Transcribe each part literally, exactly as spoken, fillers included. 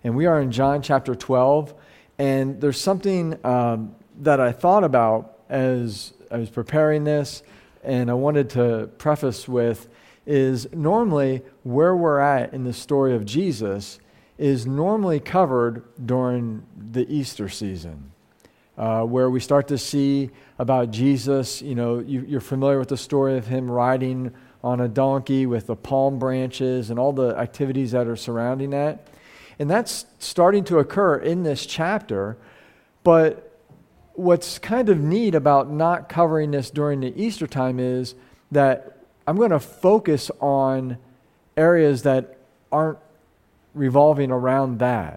And we are in John chapter twelve. And there's something um, that I thought about as I was preparing this, and I wanted to preface with, is normally where we're at in the story of Jesus is normally covered during the Easter season, uh, where we start to see about Jesus. You know, you, you're familiar with the story of him riding on a donkey with the palm branches and all the activities that are surrounding that. And that's starting to occur in this chapter. But what's kind of neat about not covering this during the Easter time is that I'm going to focus on areas that aren't revolving around that.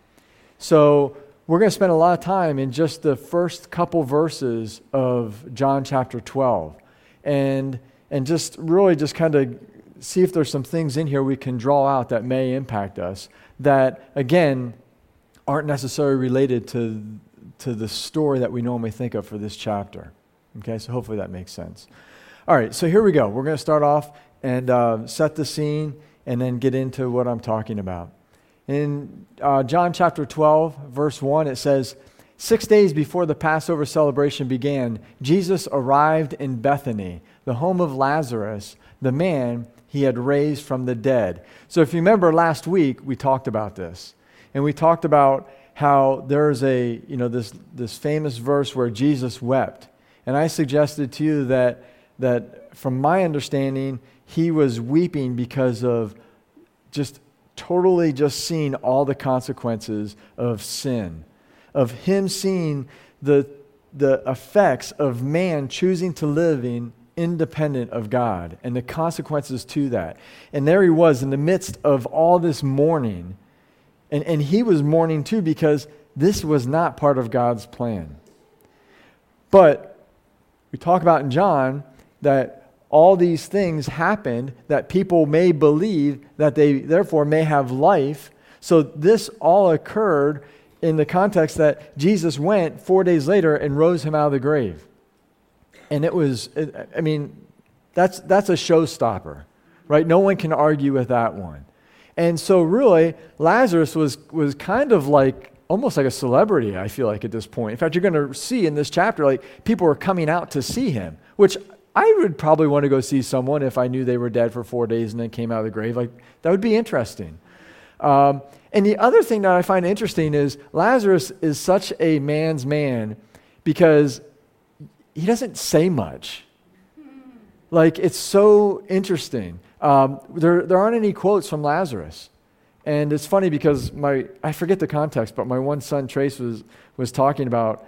So we're going to spend a lot of time in just the first couple verses of John chapter twelve. And and just really just kind of see if there's some things in here we can draw out that may impact us that, again, aren't necessarily related to, to the story that we normally think of for this chapter. Okay, so hopefully that makes sense. All right, so here we go. We're going to start off and uh, set the scene and then get into what I'm talking about. In uh, John chapter twelve, verse one, it says, Six days before the Passover celebration began, Jesus arrived in Bethany, the home of Lazarus, the man he had raised from the dead. So if you remember last week, we talked about this. And we talked about how there's a, you know, this, this famous verse where Jesus wept. And I suggested to you that, that from my understanding, he was weeping because of just totally just seeing all the consequences of sin, of him seeing the, the effects of man choosing to live in independent of God and the consequences to that. And there he was in the midst of all this mourning. And, and he was mourning too because this was not part of God's plan. But we talk about in John that all these things happened that people may believe that they therefore may have life. So this all occurred in the context that Jesus went four days later and rose him out of the grave. And it was, I mean, that's that's a showstopper, right? No one can argue with that one. And so really, Lazarus was was kind of like, almost like a celebrity, I feel like, at this point. In fact, you're going to see in this chapter, like, people were coming out to see him, which I would probably want to go see someone if I knew they were dead for four days and then came out of the grave. Like, that would be interesting. Um, and the other thing that I find interesting is Lazarus is such a man's man because he doesn't say much. Like, it's so interesting. Um, there, there aren't any quotes from Lazarus. And it's funny because my, I forget the context, but my one son, Trace, was, was talking about,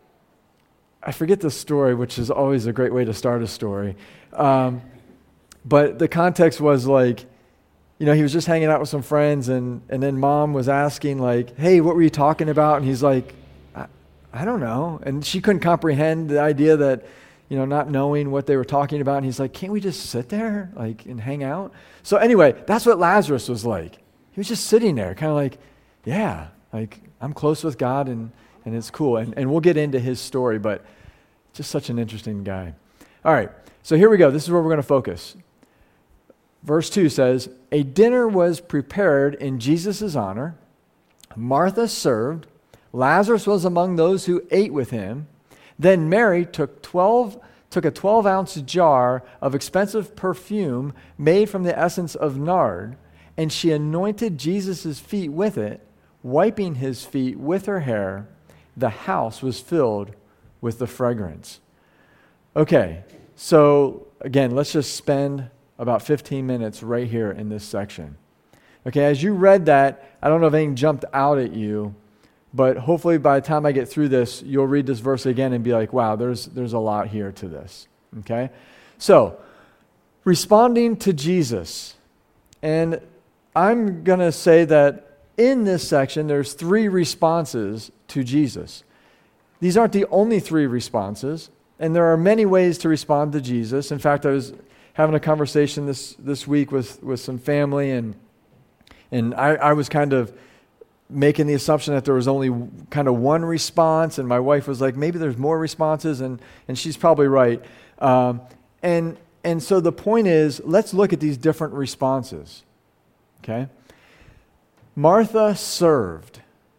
I forget the story, which is always a great way to start a story. Um, but the context was like, you know, he was just hanging out with some friends, and, and then mom was asking, like, hey, what were you talking about? And he's like, I, I don't know. And she couldn't comprehend the idea that, you know, not knowing what they were talking about. And he's like, can't we just sit there, like, and hang out? So anyway, that's what Lazarus was like. He was just sitting there, kind of like, yeah, like, I'm close with God, and, and it's cool. And, and we'll get into his story, but just such an interesting guy. All right, so here we go. This is where we're going to focus. Verse two says, a dinner was prepared in Jesus' honor. Martha served. Lazarus was among those who ate with him. Then Mary took twelve, took a twelve-ounce jar of expensive perfume made from the essence of nard, and she anointed Jesus' feet with it, wiping his feet with her hair. The house was filled with the fragrance. Okay, so again, let's just spend about fifteen minutes right here in this section. Okay, as you read that, I don't know if anything jumped out at you, but hopefully by the time I get through this, you'll read this verse again and be like, wow, there's there's a lot here to this. Okay? So, responding to Jesus. And I'm going to say that in this section, there's three responses to Jesus. These aren't the only three responses, and there are many ways to respond to Jesus. In fact, I was having a conversation this, this week with, with some family, and and I, I was kind of making the assumption that there was only kind of one response, and my wife was like, maybe there's more responses, and, and she's probably right. Um, and and so the point is, let's look at these different responses, okay? Martha served.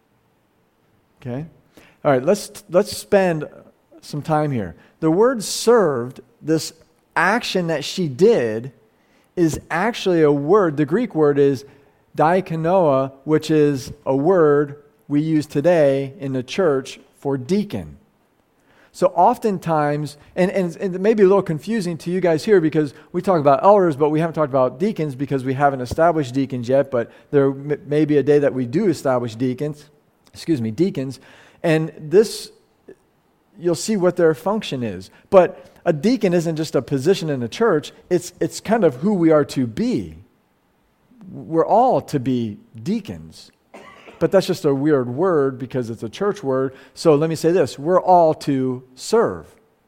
Okay? All right, let's let's spend some time here. The word served, this action that she did, is actually a word. The Greek word is diakonoa, which is a word we use today in the church for deacon. So oftentimes, and, and, and it may be a little confusing to you guys here because we talk about elders, but we haven't talked about deacons because we haven't established deacons yet, but there m- may be a day that we do establish deacons, excuse me, deacons, and this, you'll see what their function is. But a deacon isn't just a position in the church, it's it's kind of who we are to be. We're all to be deacons. But that's just a weird word because it's a church word. So let me say this. We're all to serve.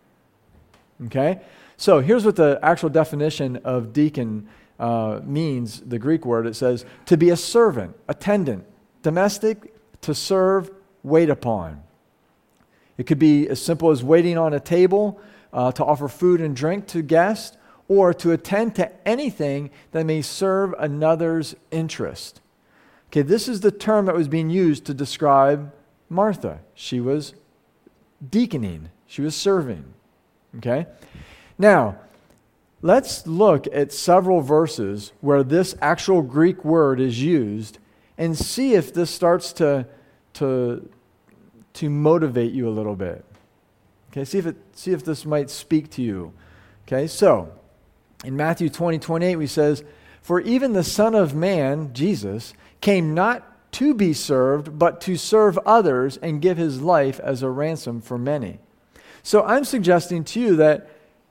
Okay? So here's what the actual definition of deacon uh, means, the Greek word. It says, to be a servant, attendant, domestic, to serve, wait upon. It could be as simple as waiting on a table uh, to offer food and drink to guests, or to attend to anything that may serve another's interest. Okay, this is the term that was being used to describe Martha. She was deaconing. She was serving. Okay? Now, let's look at several verses where this actual Greek word is used and see if this starts to, to, to motivate you a little bit. Okay, see if it see if this might speak to you. Okay, so in Matthew twenty, twenty-eight, we says, "For even the Son of Man, Jesus, came not to be served, but to serve others and give his life as a ransom for many." So I'm suggesting to you that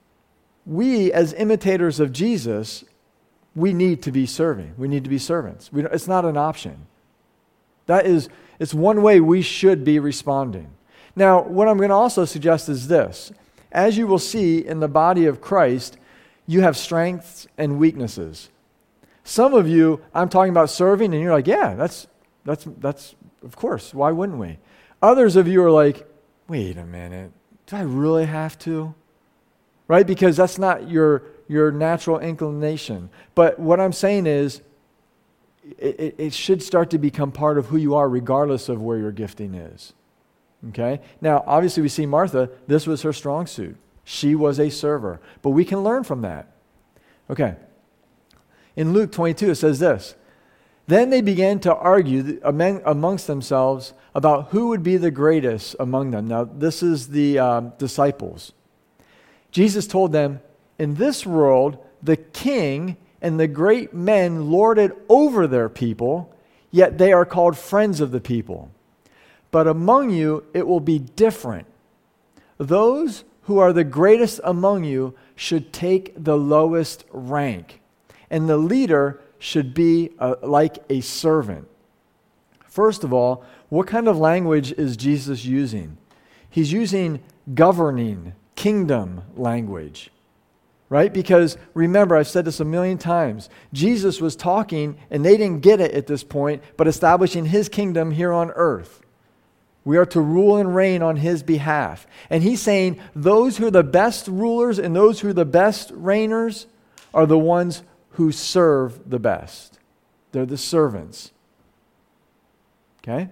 we, as imitators of Jesus, we need to be serving. We need to be servants. We, it's not an option. That is, it's one way we should be responding. Now, what I'm going to also suggest is this. As you will see in the body of Christ, you have strengths and weaknesses. Some of you, I'm talking about serving, and you're like, yeah, that's, that's, that's, of course, why wouldn't we? Others of you are like, wait a minute, do I really have to? Right? Because that's not your, your natural inclination. But what I'm saying is, it, it, it should start to become part of who you are, regardless of where your gifting is. Okay? Now, obviously, we see Martha, this was her strong suit. She was a server. But we can learn from that. Okay. In Luke twenty-two, it says this, "Then they began to argue among, amongst themselves about who would be the greatest among them." Now, this is the um, disciples. Jesus told them, "In this world, the king and the great men lord it over their people, yet they are called friends of the people. But among you, it will be different. Those who are the greatest among you should take the lowest rank, and the leader should be uh, like a servant." First of all, what kind of language is Jesus using? He's using governing, kingdom language, right? Because remember, I've said this a million times, Jesus was talking, and they didn't get it at this point, but establishing his kingdom here on earth. We are to rule and reign on his behalf. And he's saying those who are the best rulers and those who are the best reigners are the ones who serve the best. They're the servants. Okay?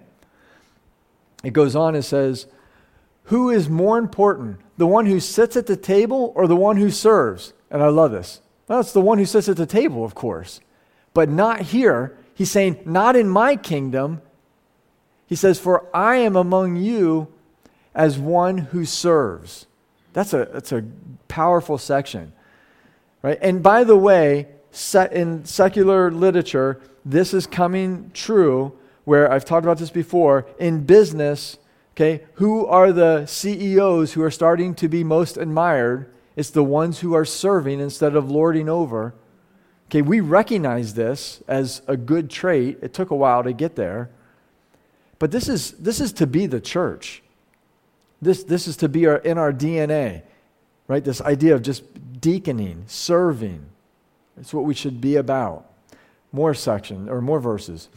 It goes on and says, "Who is more important, the one who sits at the table or the one who serves?" And I love this. Well, it's the one who sits at the table, of course. But not here. He's saying, not in my kingdom. He says, "For I am among you as one who serves." That's a, that's a powerful section. Right? And by the way, in secular literature, this is coming true, where I've talked about this before. In business, okay, who are the C E Os who are starting to be most admired? It's the ones who are serving instead of lording over. Okay, we recognize this as a good trait. It took a while to get there. But this is this is to be the church. This, this is to be our, in our D N A, right? This idea of just deaconing, serving. It's what we should be about. More section, or more verses.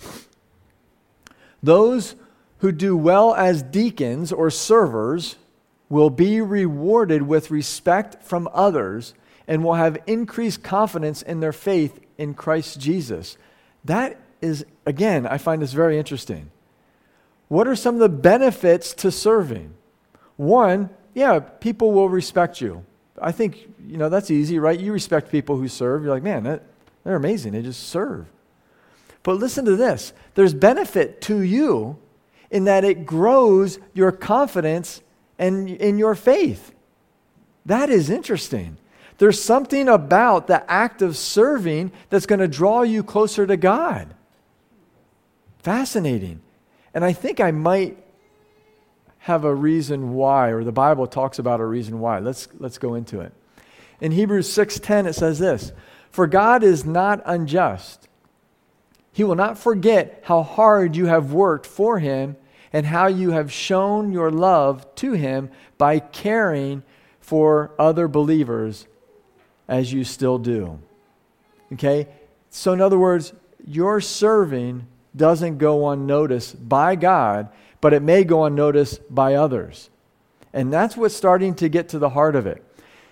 "Those who do well as deacons or servers will be rewarded with respect from others and will have increased confidence in their faith in Christ Jesus." That is, again, I find this very interesting. What are some of the benefits to serving? One, yeah, people will respect you. I think, you know, that's easy, right? You respect people who serve. You're like, man, that, they're amazing. They just serve. But listen to this. There's benefit to you in that it grows your confidence and in your faith. That is interesting. There's something about the act of serving that's going to draw you closer to God. Fascinating. And I think I might have a reason why, or the Bible talks about a reason why. Let's, let's go into it. In Hebrews six ten, it says this, "For God is not unjust. He will not forget how hard you have worked for him and how you have shown your love to him by caring for other believers as you still do." Okay? So in other words, your serving doesn't go unnoticed by God, but it may go unnoticed by others. And that's what's starting to get to the heart of it.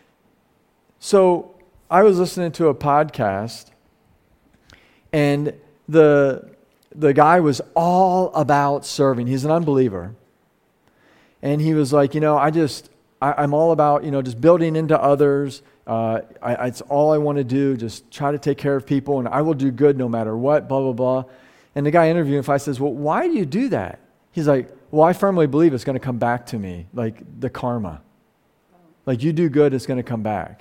So I was listening to a podcast, and the the guy was all about serving. He's an unbeliever. And he was like, you know, I just, I, I'm all about, you know, just building into others. Uh, I, it's all I want to do, just try to take care of people, and I will do good no matter what, blah, blah, blah. And the guy interviewing him, I says, well, why do you do that? He's like, well, I firmly believe it's going to come back to me, like the karma. Like you do good, it's going to come back.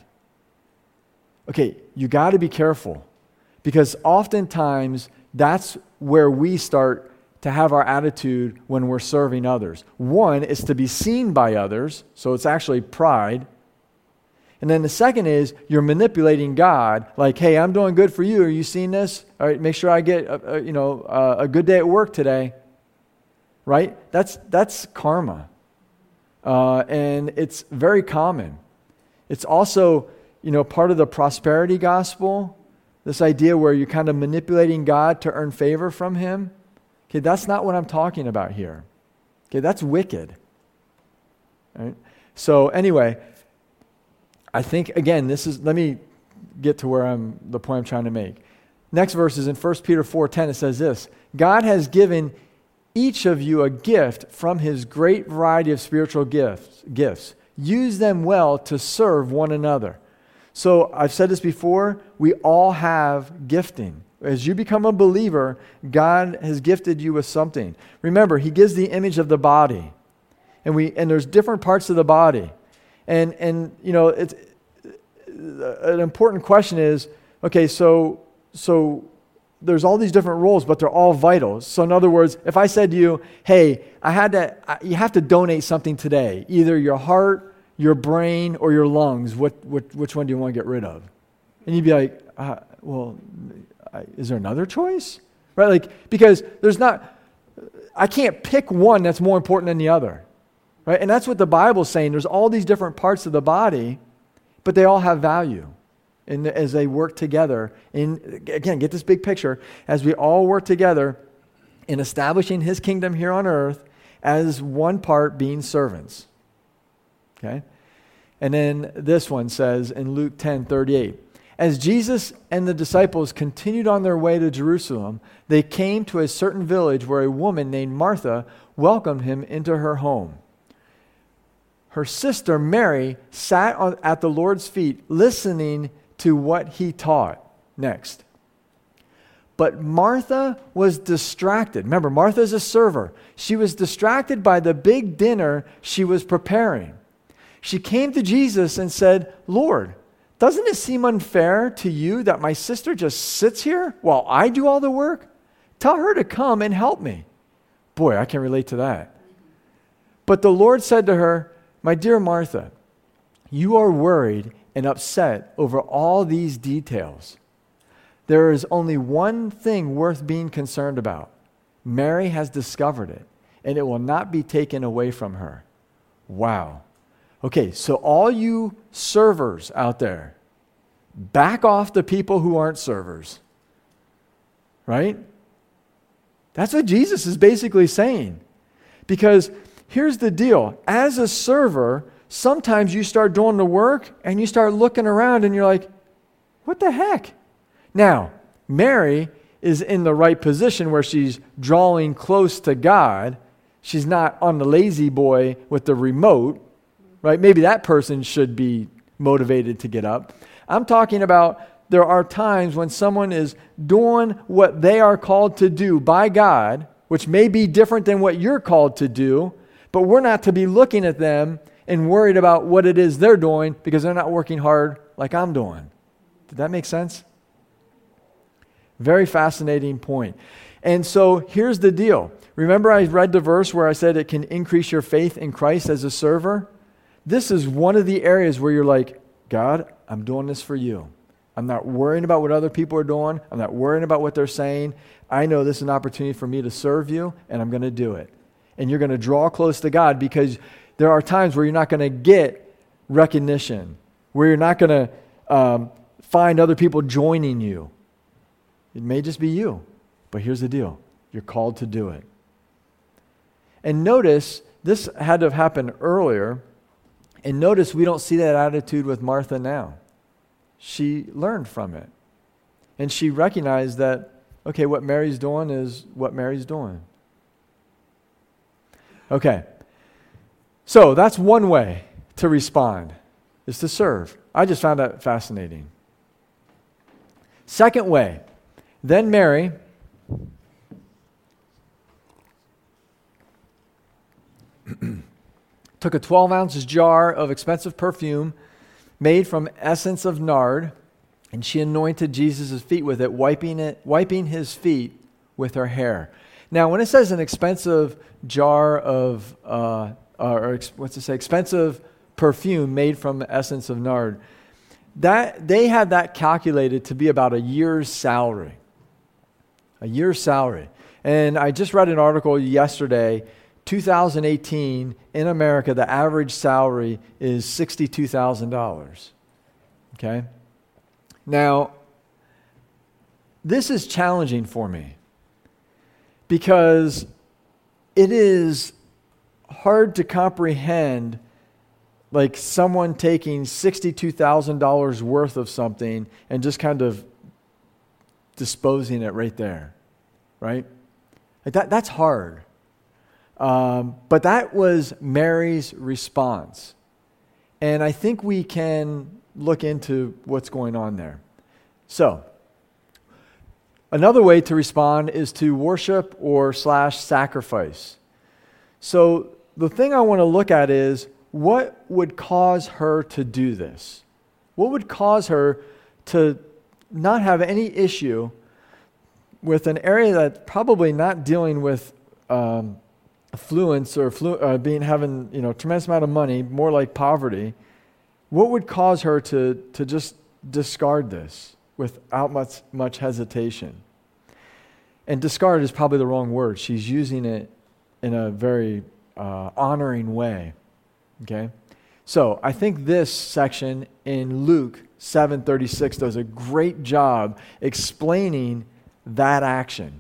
Okay, you got to be careful, because oftentimes that's where we start to have our attitude when we're serving others. One is to be seen by others, so it's actually pride. And then the second is you're manipulating God, like, hey, I'm doing good for you. Are you seeing this? All right, make sure I get a, a, you know a, a good day at work today. Right? That's that's karma, uh, and it's very common. It's also, you know, part of the prosperity gospel. This idea where you're kind of manipulating God to earn favor from him. Okay, that's not what I'm talking about here. Okay, that's wicked. All right? So anyway, I think, again, this is, let me get to where I'm, the point I'm trying to make. Next verse is in First Peter four ten. It says this, "God has given each of you a gift from his great variety of spiritual gifts. gifts. Use them well to serve one another." So I've said this before, we all have gifting. As you become a believer, God has gifted you with something. Remember, he gives the image of the body. And we and there's different parts of the body. And and you know, it's an important question is, okay, so so there's all these different roles, but they're all vital. So in other words, if I said to you, hey, I had to, I, you have to donate something today, either your heart, your brain, or your lungs, what, what which one do you want to get rid of? And you'd be like, uh, well, I, is there another choice? Right? Like, because there's not, I can't pick one that's more important than the other. Right? And that's what the Bible's saying. There's all these different parts of the body, but they all have value. And as they work together, in again, get this big picture, as we all work together in establishing his kingdom here on earth as one part being servants. Okay? And then this one says in Luke ten thirty-eight, "As Jesus and the disciples continued on their way to Jerusalem, they came to a certain village where a woman named Martha welcomed him into her home. Her sister Mary sat on, at the Lord's feet listening to what he taught." Next. "But Martha was distracted." Remember, Martha is a server. She was distracted by the big dinner she was preparing. She came to Jesus and said, "Lord, doesn't it seem unfair to you that my sister just sits here while I do all the work? Tell her to come and help me." Boy, I can relate to that. But the Lord said to her, "My dear Martha, you are worried and upset over all these details. There is only one thing worth being concerned about. Mary has discovered it, and it will not be taken away from her." Wow. Okay, so all you servers out there, back off the people who aren't servers. Right? That's what Jesus is basically saying. Because here's the deal. As a server, sometimes you start doing the work and you start looking around and you're like, what the heck? Now, Mary is in the right position where she's drawing close to God. She's not on the lazy boy with the remote, right? Maybe that person should be motivated to get up. I'm talking about there are times when someone is doing what they are called to do by God, which may be different than what you're called to do, but we're not to be looking at them and worried about what it is they're doing because they're not working hard like I'm doing. Did that make sense? Very fascinating point. And so here's the deal. Remember I read the verse where I said it can increase your faith in Christ as a server? This is one of the areas where you're like, God, I'm doing this for you. I'm not worrying about what other people are doing. I'm not worrying about what they're saying. I know this is an opportunity for me to serve you, and I'm going to do it. And you're going to draw close to God because there are times where you're not going to get recognition, where you're not going to um, find other people joining you. It may just be you, but here's the deal. You're called to do it. And notice, this had to have happened earlier, and notice we don't see that attitude with Martha now. She learned from it. And she recognized that, okay, what Mary's doing is what Mary's doing. Okay. So that's one way to respond, is to serve. I just found that fascinating. Second way, then Mary took a twelve ounce jar of expensive perfume made from essence of nard, and she anointed Jesus' feet with it, wiping it, wiping his feet with her hair. Now, when it says an expensive jar of, uh, or ex- what's it say, expensive perfume made from essence of nard, that they had that calculated to be about a year's salary. A year's salary. And I just read an article yesterday, two thousand eighteen, in America, the average salary is sixty-two thousand dollars. Okay? Now, this is challenging for me because it is hard to comprehend like someone taking sixty-two thousand dollars worth of something and just kind of disposing it right there, right? Like that, that's hard. Um, but that was Mary's response. And I think we can look into what's going on there. So, another way to respond is to worship or slash sacrifice. So, the thing I want to look at is, what would cause her to do this? What would cause her to not have any issue with an area that's probably not dealing with um, affluence or flu- uh, being having you know tremendous amount of money, more like poverty? What would cause her to to just discard this without much much hesitation? And discard is probably the wrong word. She's using it in a very uh, honoring way. Okay, so I think this section in Luke seven thirty-six does a great job explaining that action.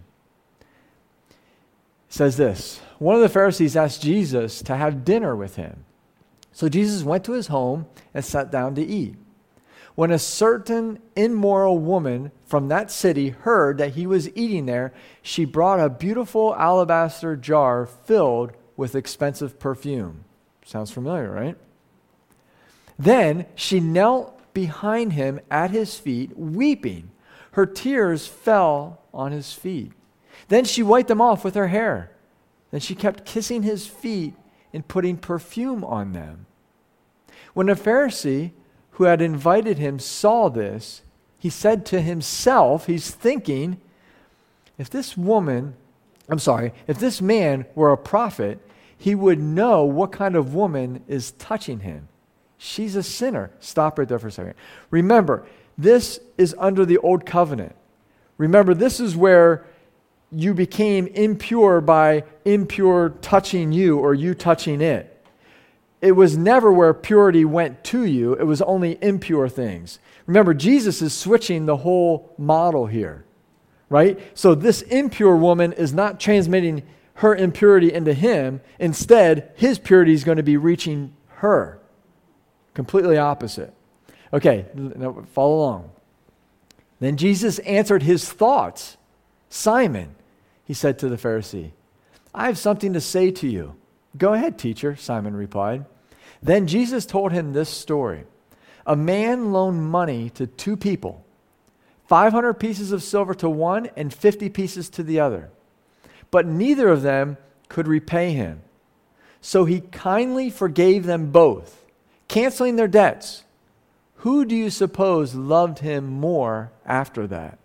It says this: one of the Pharisees asked Jesus to have dinner with him. So Jesus went to his home and sat down to eat. When a certain immoral woman from that city heard that he was eating there, she brought a beautiful alabaster jar filled with expensive perfume. Sounds familiar, right? Then she knelt behind him at his feet, weeping. Her tears fell on his feet. Then she wiped them off with her hair. Then she kept kissing his feet and putting perfume on them. When a Pharisee who had invited him saw this, he said to himself, he's thinking, if this woman, I'm sorry, if this man were a prophet, he would know what kind of woman is touching him. She's a sinner. Stop right there for a second. Remember, this is under the old covenant. Remember, this is where you became impure by impure touching you or you touching it. It was never where purity went to you. It was only impure things. Remember, Jesus is switching the whole model here, right? So this impure woman is not transmitting her impurity into him. Instead, his purity is going to be reaching her. Completely opposite. Okay, now follow along. Then Jesus answered his thoughts. "Simon," he said to the Pharisee, "I have something to say to you." "Go ahead, teacher," Simon replied. Then Jesus told him this story. A man loaned money to two people, five hundred pieces of silver to one and fifty pieces to the other. But neither of them could repay him. So he kindly forgave them both, canceling their debts. Who do you suppose loved him more after that?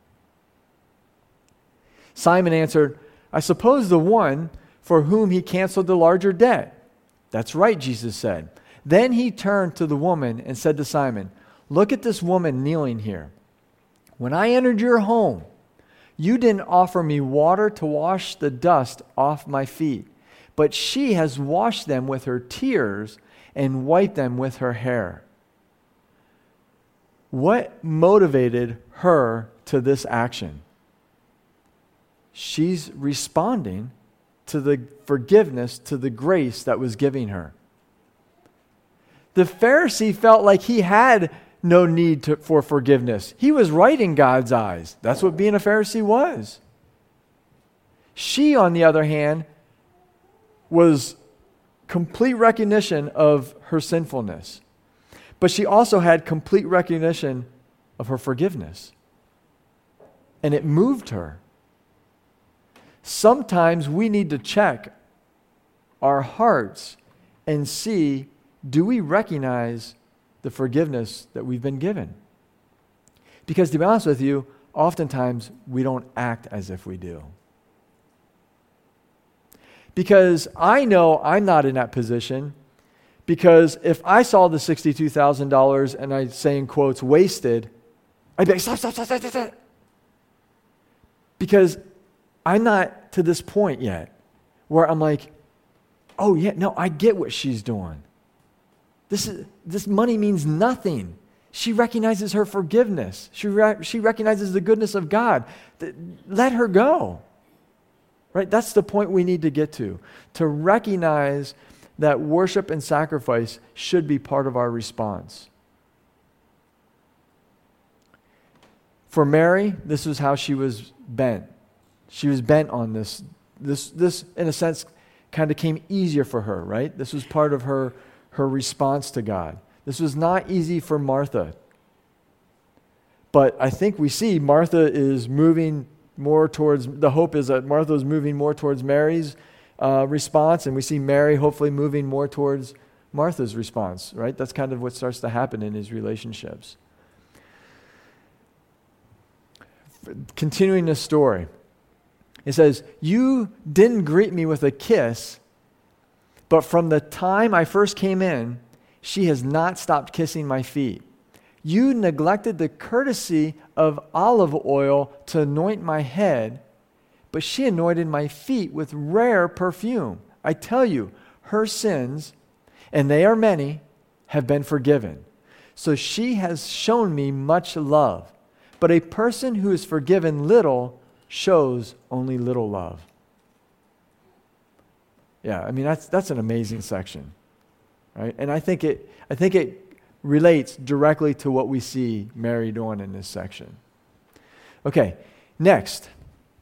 Simon answered, "I suppose the one for whom he canceled the larger debt." "That's right," Jesus said. Then he turned to the woman and said to Simon, "Look at this woman kneeling here. When I entered your home, you didn't offer me water to wash the dust off my feet, but she has washed them with her tears and wiped them with her hair." What motivated her to this action? She's responding to the forgiveness, to the grace that was giving her. The Pharisee felt like he had no need to, for forgiveness. He was right in God's eyes. That's what being a Pharisee was. She, on the other hand, was complete recognition of her sinfulness. But she also had complete recognition of her forgiveness. And it moved her. Sometimes we need to check our hearts and see, do we recognize the forgiveness that we've been given? Because to be honest with you, oftentimes we don't act as if we do. Because I know I'm not in that position. Because if I saw the sixty-two thousand dollars and I say in quotes, wasted, I'd be like, stop, stop, stop, stop, stop, stop. Because I'm not to this point yet where I'm like, oh yeah, no, I get what she's doing. This is this money means nothing. She recognizes her forgiveness. She re- she recognizes the goodness of God. Th- let her go. Right? That's the point we need to get to. To recognize that worship and sacrifice should be part of our response. For Mary, this is how she was bent. She was bent on this. This, this in a sense, kind of came easier for her, right? This was part of her, her response to God. This was not easy for Martha. But I think we see Martha is moving more towards, the hope is that Martha is moving more towards Mary's uh, response, and we see Mary hopefully moving more towards Martha's response, right? That's kind of what starts to happen in his relationships. Continuing this story, it says, "You didn't greet me with a kiss, but from the time I first came in, she has not stopped kissing my feet. You neglected the courtesy of olive oil to anoint my head, but she anointed my feet with rare perfume. I tell you, her sins, and they are many, have been forgiven. So she has shown me much love. But a person who is forgiven little shows only little love." Yeah, I mean, that's that's an amazing section, right? And I think it I think it relates directly to what we see Mary doing in this section. Okay, next.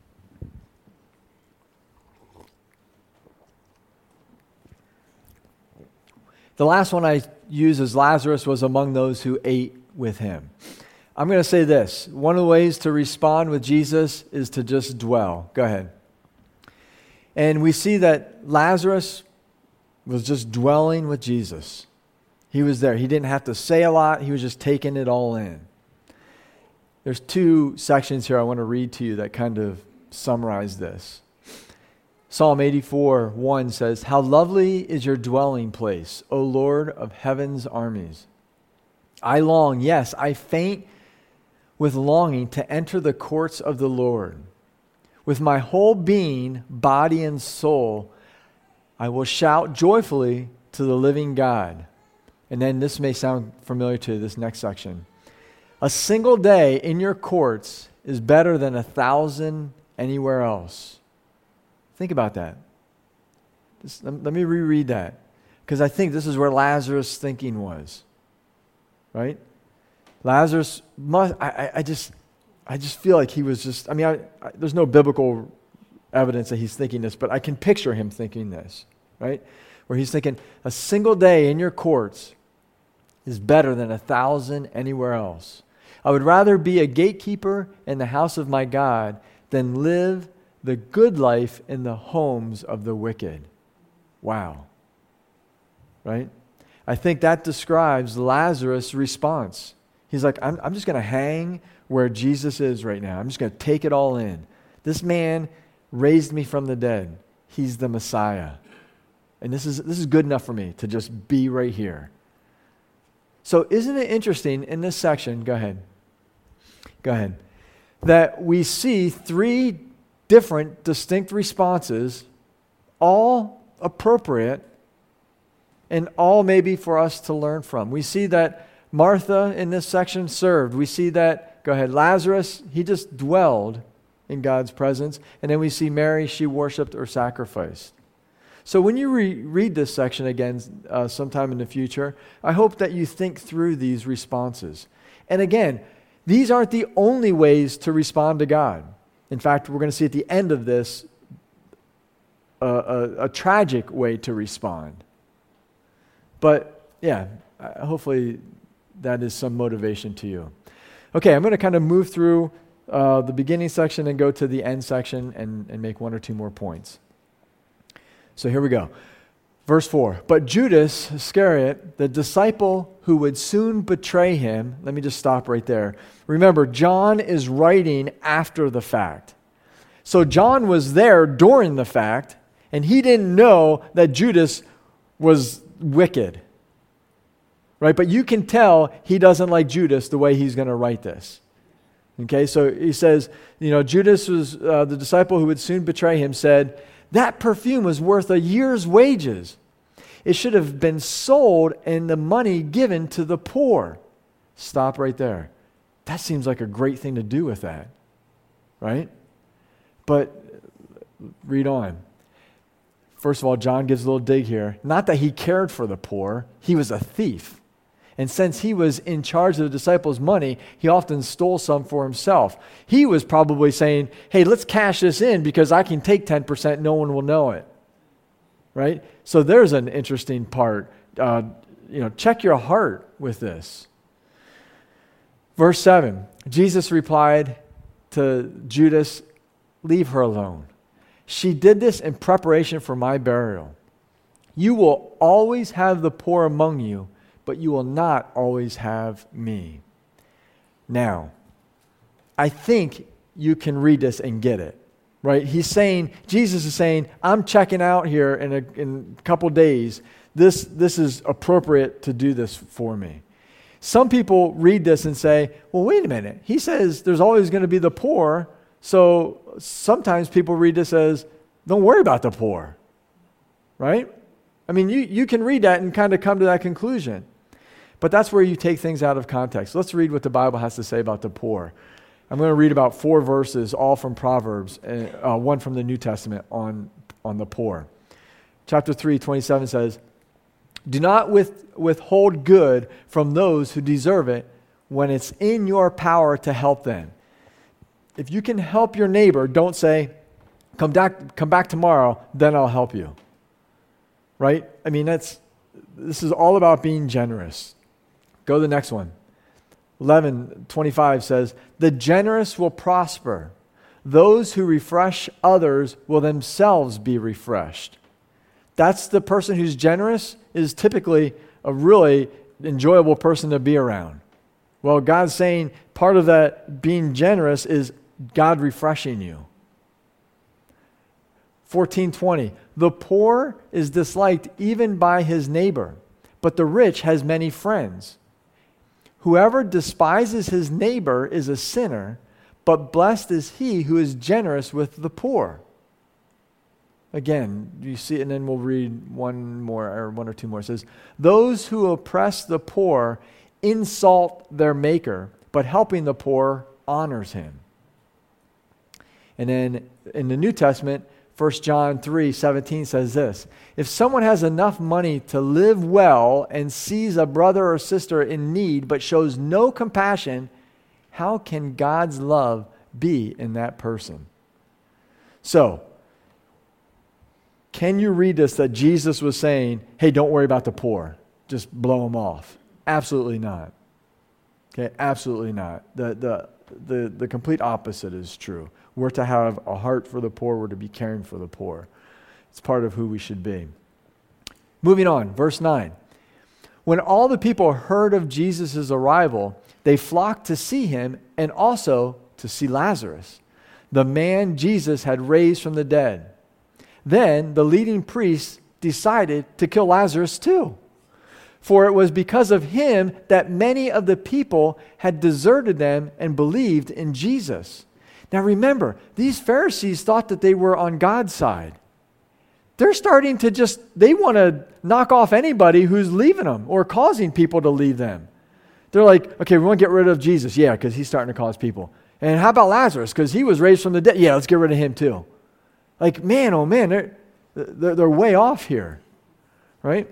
The last one I use is Lazarus was among those who ate with him. I'm going to say this. One of the ways to respond with Jesus is to just dwell. Go ahead. And we see that Lazarus was just dwelling with Jesus. He was there. He didn't have to say a lot. He was just taking it all in. There's two sections here I want to read to you that kind of summarize this. Psalm eighty-four, one says, "How lovely is your dwelling place, O Lord of heaven's armies. I long, yes, I faint with longing to enter the courts of the Lord. With my whole being, body and soul, I will shout joyfully to the living God." And then this may sound familiar to you, this next section. "A single day in your courts is better than a thousand anywhere else." Think about that. Just, let me reread that, because I think this is where Lazarus' thinking was. Right? Lazarus must, I, I just, I just feel like he was just, I mean, I, I, there's no biblical evidence that he's thinking this, but I can picture him thinking this, right? Where he's thinking, a single day in your courts is better than a thousand anywhere else. I would rather be a gatekeeper in the house of my God than live the good life in the homes of the wicked. Wow. Right? I think that describes Lazarus' response. He's like, I'm, I'm just going to hang where Jesus is right now. I'm just going to take it all in. This man raised me from the dead. He's the Messiah. And this is this is good enough for me to just be right here. So isn't it interesting in this section, go ahead, go ahead, that we see three different distinct responses, all appropriate and all maybe for us to learn from. We see that Martha in this section served. We see that, go ahead, Lazarus, he just dwelled in God's presence. And then we see Mary, she worshiped or sacrificed. So when you re- read this section again uh, sometime in the future, I hope that you think through these responses. And again, these aren't the only ways to respond to God. In fact, we're going to see at the end of this uh, a, a tragic way to respond. But yeah, hopefully that is some motivation to you. Okay, I'm going to kind of move through uh, the beginning section and go to the end section and, and make one or two more points. So here we go. Verse four. But Judas Iscariot, the disciple who would soon betray him, let me just stop right there. Remember, John is writing after the fact. So John was there during the fact, and he didn't know that Judas was wicked. Right? But you can tell he doesn't like Judas the way he's going to write this. Okay, so he says, you know, Judas was uh, the disciple who would soon betray him, said, that perfume was worth a year's wages. It should have been sold and the money given to the poor. Stop right there. That seems like a great thing to do with that, right? But read on. First of all, John gives a little dig here. Not that he cared for the poor. He was a thief. And since he was in charge of the disciples' money, he often stole some for himself. He was probably saying, hey, let's cash this in because I can take ten percent, no one will know it. Right? So there's an interesting part. Uh, you know, check your heart with this. Verse seven, Jesus replied to Judas, leave her alone. She did this in preparation for my burial. You will always have the poor among you, but you will not always have me. Now, I think you can read this and get it, right? He's saying, Jesus is saying, I'm checking out here in a, in a couple days. This, this is appropriate to do this for me. Some people read this and say, well, wait a minute. He says there's always going to be the poor, so sometimes people read this as, don't worry about the poor, right? I mean, you, you can read that and kind of come to that conclusion. But that's where you take things out of context. Let's read what the Bible has to say about the poor. I'm going to read about four verses, all from Proverbs, uh, one from the New Testament on, on the poor. Chapter three, twenty-seven says, do not with, withhold good from those who deserve it when it's in your power to help them. If you can help your neighbor, don't say, come back, come back tomorrow, then I'll help you. Right? I mean, that's this is all about being generous. Go to the next one. eleven twenty-five says, the generous will prosper. Those who refresh others will themselves be refreshed. That's the person who's generous is typically a really enjoyable person to be around. Well, God's saying part of that being generous is God refreshing you. fourteen twenty, the poor is disliked even by his neighbor, but the rich has many friends. Whoever despises his neighbor is a sinner, but blessed is he who is generous with the poor. Again, you see, and then we'll read one more, or one or two more. It says, those who oppress the poor insult their maker, but helping the poor honors him. And then in the New Testament, First John three seventeen says this, if someone has enough money to live well and sees a brother or sister in need but shows no compassion, How can God's love be in that person? So, can you read this that Jesus was saying, hey, don't worry about the poor. Just blow them off? Absolutely not. Okay, absolutely not. The, the, the, the complete opposite is true. We're to have a heart for the poor. We're to be caring for the poor. It's part of who we should be. Moving on, verse nine. When all the people heard of Jesus' arrival, they flocked to see him and also to see Lazarus, the man Jesus had raised from the dead. Then the leading priests decided to kill Lazarus too, for it was because of him that many of the people had deserted them and believed in Jesus. Now remember, these Pharisees thought that they were on God's side. They're starting to just, they want to knock off anybody who's leaving them or causing people to leave them. They're like, okay, we want to get rid of Jesus. Yeah, because he's starting to cause people. And how about Lazarus? Because he was raised from the dead. Yeah, let's get rid of him too. Like, man, oh man, they're, they're, they're way off here, right?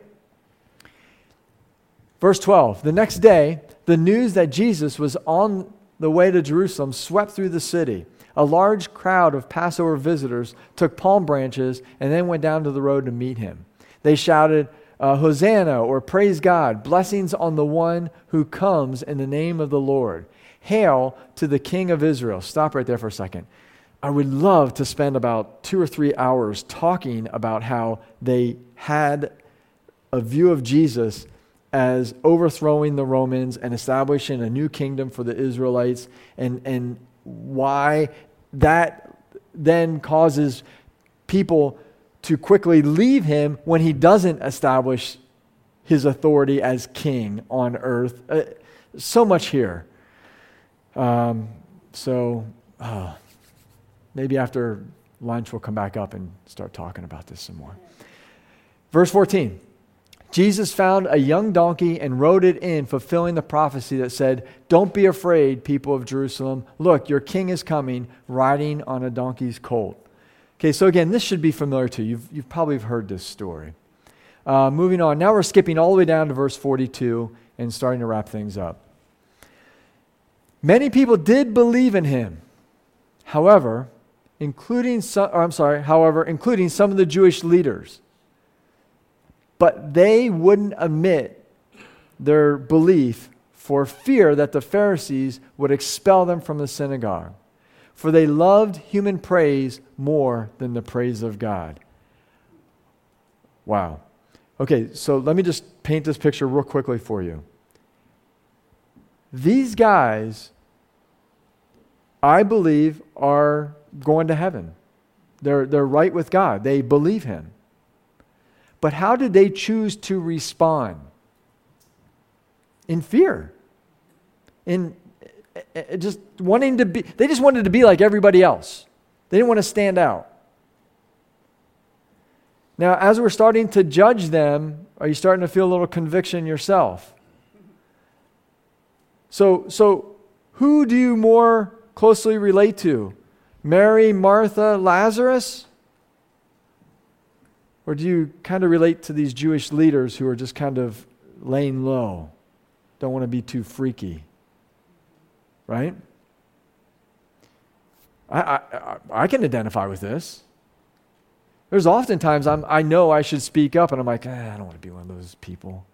Verse twelve, the next day, the news that Jesus was on the way to Jerusalem swept through the city. A large crowd of Passover visitors took palm branches and then went down to the road to meet him. They shouted, uh, Hosanna, or praise God, blessings on the one who comes in the name of the Lord. Hail to the King of Israel. Stop right there for a second. I would love to spend about two or three hours talking about how they had a view of Jesus as overthrowing the Romans and establishing a new kingdom for the Israelites, and, and why that then causes people to quickly leave him when he doesn't establish his authority as king on earth. Uh, so much here. Um, so uh, maybe after lunch we'll come back up and start talking about this some more. Verse fourteen. Jesus found a young donkey and rode it in, fulfilling the prophecy that said, don't be afraid, people of Jerusalem. Look, your king is coming, riding on a donkey's colt. Okay, so again, this should be familiar to you. You've, you've probably heard this story. Uh, moving on. Now we're skipping all the way down to verse forty-two and starting to wrap things up. Many people did believe in him. However, including some, or I'm sorry, however, including some of the Jewish leaders. But they wouldn't admit their belief for fear that the Pharisees would expel them from the synagogue. For they loved human praise more than the praise of God. Wow. Okay, so let me just paint this picture real quickly for you. These guys, I believe, are going to heaven. They're, they're right with God. They believe him. But how did they choose to respond? In fear. In uh, just wanting to be, they just wanted to be like everybody else. They didn't want to stand out. Now, as we're starting to judge them, are you starting to feel a little conviction yourself? So, so who do you more closely relate to? Mary, Martha, Lazarus? Or do you kind of relate to these Jewish leaders who are just kind of laying low, don't want to be too freaky, right? I, I, I can identify with this. There's oftentimes I'm, I know I should speak up, and I'm like, eh, I don't want to be one of those people.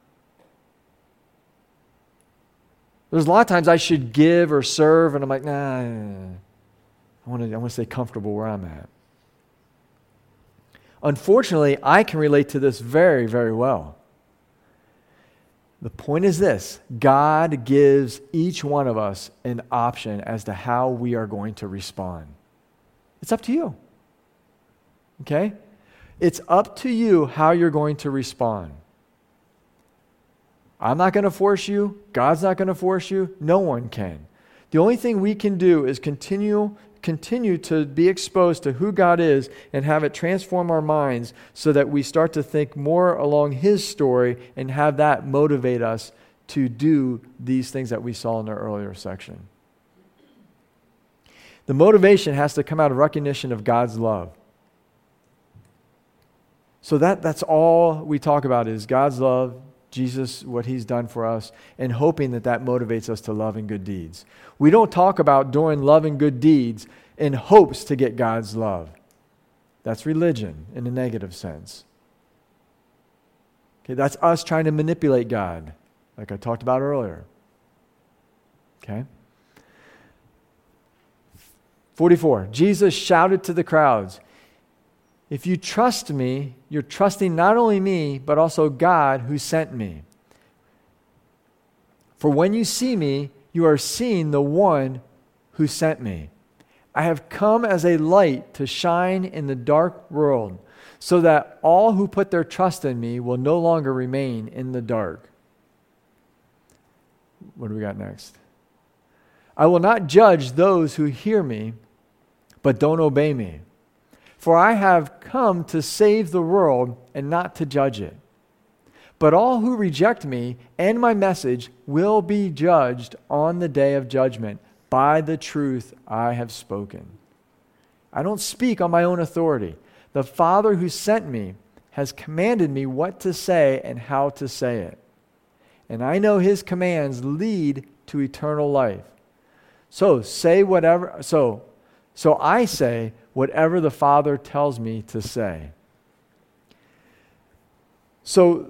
There's a lot of times I should give or serve, and I'm like, nah, I want to, I want to stay comfortable where I'm at. Unfortunately, I can relate to this very, very well. The point is this: God gives each one of us an option as to how we are going to respond. It's up to you. Okay? It's up to you how you're going to respond. I'm not going to force you. God's not going to force you. No one can. The only thing we can do is continue continue to be exposed to who God is and have it transform our minds so that we start to think more along his story and have that motivate us to do these things that we saw in the earlier section. The motivation has to come out of recognition of God's love. So that, that's all we talk about is God's love, Jesus, what he's done for us, and hoping that that motivates us to love and good deeds. We don't talk about doing love and good deeds in hopes to get God's love. That's religion in a negative sense. Okay, that's us trying to manipulate God, like I talked about earlier. Okay? forty-four, Jesus shouted to the crowds, "If you trust me, you're trusting not only me, but also God who sent me. For when you see me, you are seeing the one who sent me. I have come as a light to shine in the dark world, so that all who put their trust in me will no longer remain in the dark." What do we got next? "I will not judge those who hear me, but don't obey me. For I have come to save the world and not to judge it. But all who reject me and my message will be judged on the day of judgment by the truth I have spoken. I don't speak on my own authority. The Father who sent me has commanded me what to say and how to say it. And I know his commands lead to eternal life. So say whatever, so, so I say whatever the Father tells me to say." So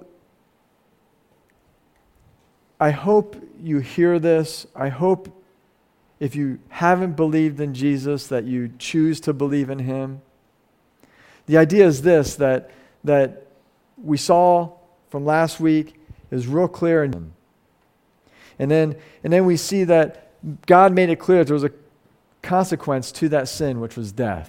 I hope you hear this. I hope if you haven't believed in Jesus that you choose to believe in him. The idea is this, that, that we saw from last week is real clear. In him. And then, and then we see that God made it clear that there was a consequence to that sin, which was death.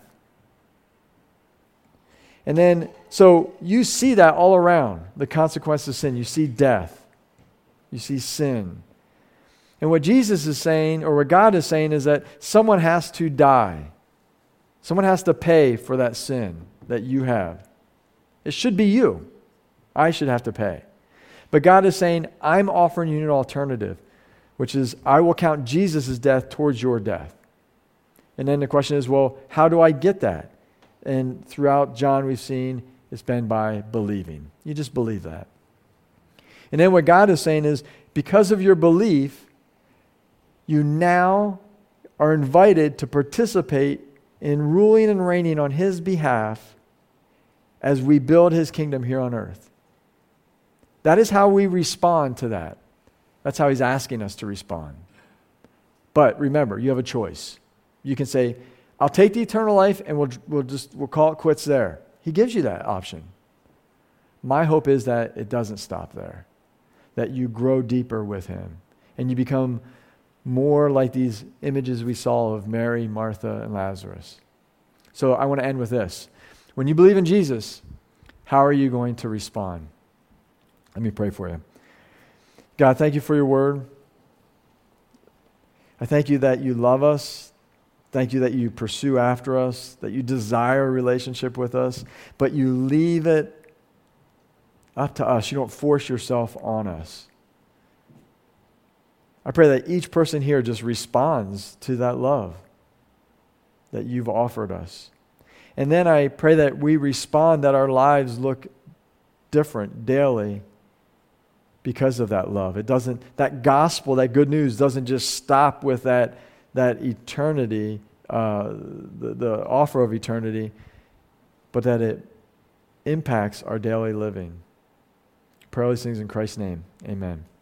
And then, so you see that all around, the consequence of sin. You see death. You see sin. And what Jesus is saying, or what God is saying, is that someone has to die. Someone has to pay for that sin that you have. It should be you. I should have to pay. But God is saying, I'm offering you an alternative, which is I will count Jesus' death towards your death. And then the question is, well, how do I get that? And throughout John we've seen it's been by believing. You just believe that. And then what God is saying is, because of your belief, you now are invited to participate in ruling and reigning on his behalf as we build his kingdom here on earth. That is how we respond to that. That's how he's asking us to respond. But remember, you have a choice. You can say, I'll take the eternal life and we'll we'll just we'll call it quits there. He gives you that option. My hope is that it doesn't stop there. That you grow deeper with him and you become more like these images we saw of Mary, Martha, and Lazarus. So I want to end with this. When you believe in Jesus, how are you going to respond? Let me pray for you. God, thank you for your word. I thank you that you love us. Thank you that you pursue after us, that you desire a relationship with us, but you leave it up to us. You don't force yourself on us. I pray that each person here just responds to that love that you've offered us. And then I pray that we respond, that our lives look different daily because of that love. It doesn't, that gospel, that good news doesn't just stop with that, that eternity, uh, the, the offer of eternity, but that it impacts our daily living. I pray all these things in Christ's name. Amen.